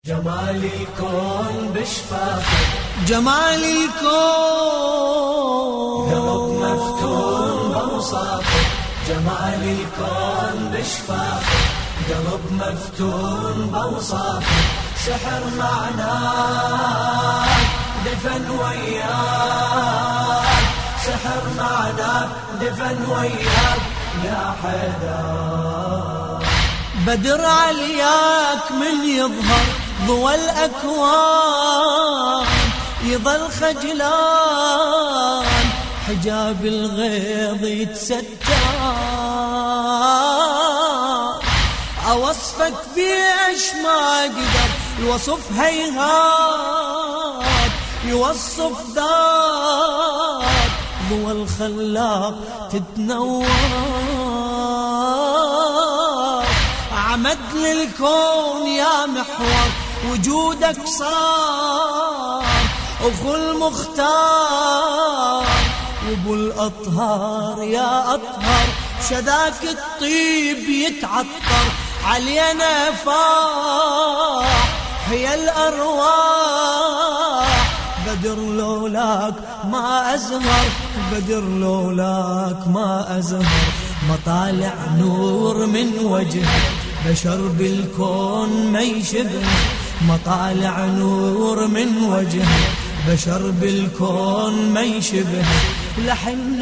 جمال الكون بشفافك، جمال الكون قلب مفتون بوصافك، جمال الكون بشفافك، قلب مفتون بوصافك، سحر معناك دفن وياك، سحر معناك دفن وياك يا حيدر. بدر علياك من يظهر ضوى الأكوان، يظل خجلان حجاب الغيظ يتستر، أوصفك بيش ما أقدر الوصف هيهات، يوصف ذات ضوى الخلاق تتنور، عمد للكون يا محور وجودك صار، أخو المختار وابو الأطهار يا أطهر، شذاك الطيب يتعطر علينا فاح هي الأرواح، بدر لولاك ما أزهر، بدر لولاك ما أزهر، مطالع نور من وجهك بشر بالكون ما يشبه، مطالع نور من وجهك بشر بالكون ما يشبه، لحن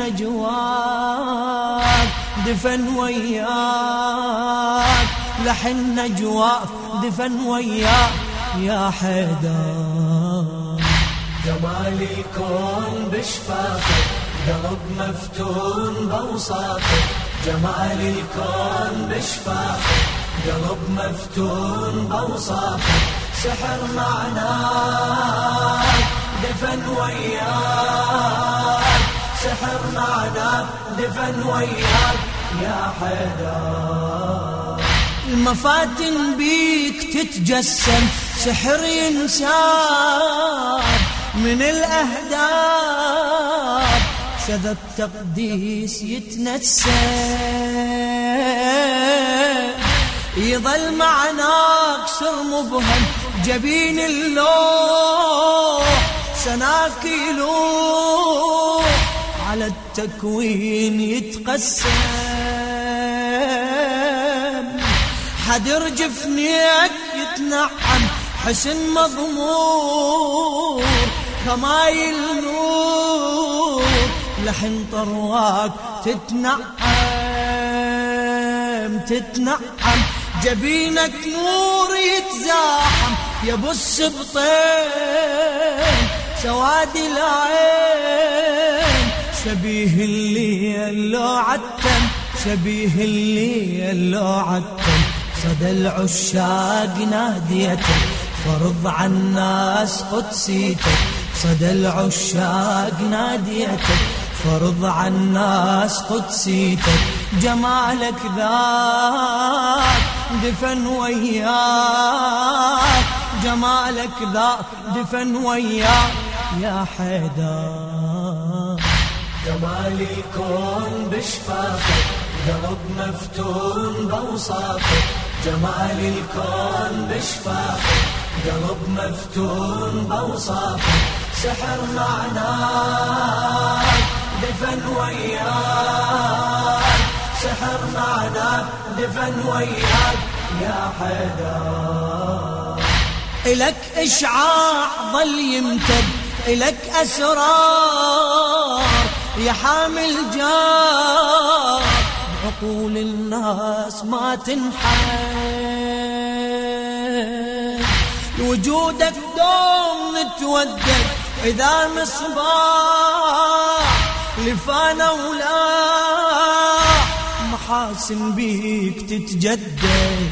نجواك دفن وياك، لحن نجواك دفن وياك يا حيدر. جمال الكون بشفافك، قلب مفتون بوصافك، جمال الكون بشفافك، قلب مفتون بوصافك، سحر معناك دفن وياك، سحر معناك دفن وياك يا حيدر. المفاتن بيك تتجسم سحر ينساب من الأهداب، شذا التقديس يتنسم، يظل معناك سر مبهم جبين اللوح، سناك يلوح على التكوين يتقسم، حدر جفنيك يتنعم حسن مضمور كمايل نور، لحن طرواك تتنعم تتنعم، جبينك نور يتزاحم يبو السبطين، سواد العين شبيه الليل لو عتم، شبيه الليل لو عتم، صدى العشاق ناديتك فرض عن الناس قدسيتك، صدى العشاق ناديتك فرض عن الناس قدسيتك، جمالك ذاك دفن وياك، جمالك ذاك دفن وياك يا حيدر. جمال الكون بشفافك، قلب مفتون بوصافك، جمال الكون بشفافك، قلب مفتون بوصافك، سحر معناك دفن وياك، سحر معناك دفن وياك يا حيدر. إلك إشعاع ظل يمتد، إلك أسرار يا حامل جار، عقول الناس ما تنحل، وجودك دوم نتودد إذا مصباح لفانا ولا محاسن بيك تتجدد،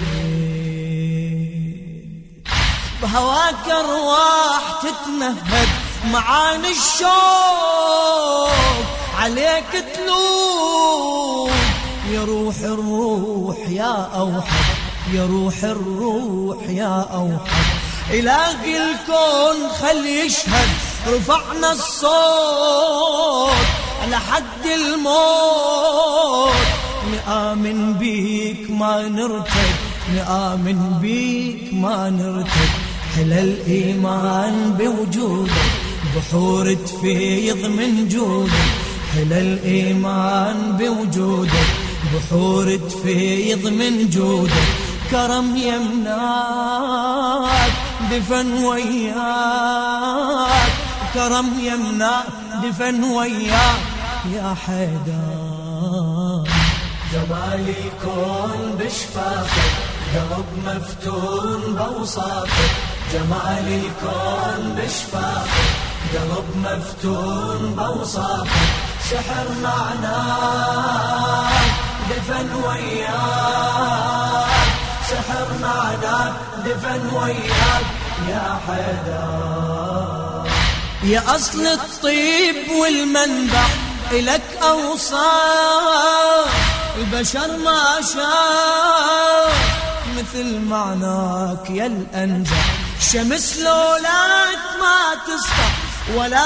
بهواك أرواح تتنهد معاني الشوق عليك تلوم، يا روح الروح يا أوحد، يا روح الروح يا أوحد، إلهي الكون خلي يشهد رفعنا الصوت على حد الموت، نآمن بيك ما نرتد، نآمن بيك ما نرتد، حلى الإيمان بوجودك، بحور تفيض من جودك. حلى الإيمان بوجودك، بحور تفيض من جودك. كرم يمناك دفن وياك، كرم يمناك دفن وياك يا حيدر. جمال الكون بشفافك، قلب مفتون بوصافك. جمال الكون بشفافك، قلب مفتون بوصافك. سحر معناك دفن وياك، سحر معناك دفن وياك يا حيدر. يا أصل الطيب والمنبع إلك أوصاف، البشر ما شاف مثل معناك يا الأنزع. شمس لولاك ما تسطع ولا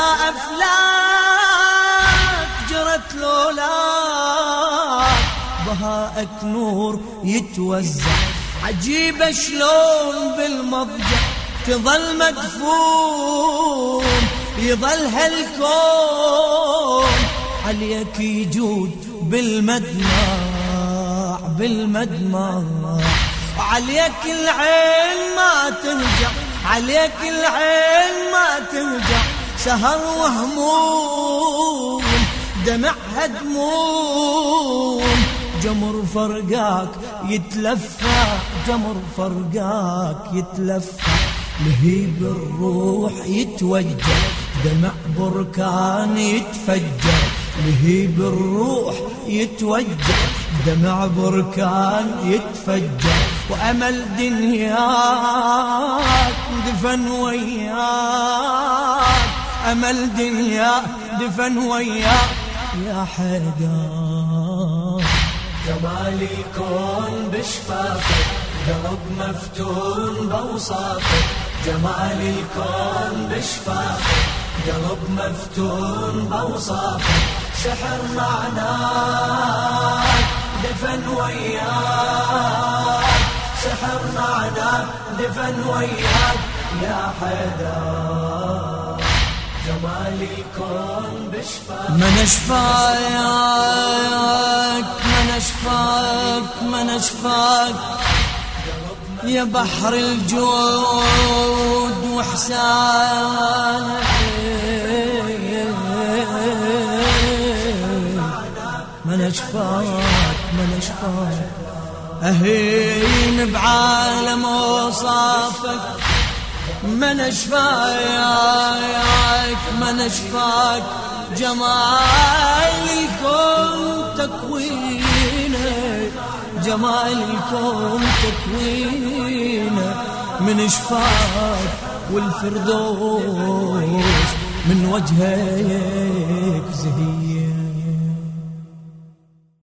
أفلاك، جرت لولاك بهاءك نور يتوزع. عجيبة شلون بالمضجع تظل مدفون، يظل هالكون عليك يجود بالمدمع بالمدمع. عليك العين ما ترجع، عليك العين ما ترجع. سهر وهموم دمعها دموم، جمر فرقاك يتلفى، جمر فرقاك يتلفى. لهيب الروح يتوجه، دمع بركان يتفجر. لهيب الروح يتوجه، دمع بركان يتفجر. وأمل دنياك دفن وياك، أمل دنياك دفن وياك يا حيدر. جمال الكون بشفافك، قلب مفتون بوصافك. جمال الكون بشفافك، قلب مفتون بوصافك. سحر معناك دفن وياك، سحر معناك دفن وياك يا حيدر. جمال الكون بشفاك، من اشفاك من اشفاك من اشفاك يا بحر الجود وحسانك. من اشفاك من اشفاك أهين بعالم أوصافك. من اشفاك من اشفاك جمال الكون تكوينه، جمال الكون تكوينه. من اشفاك والفردوس من وجهك زهير.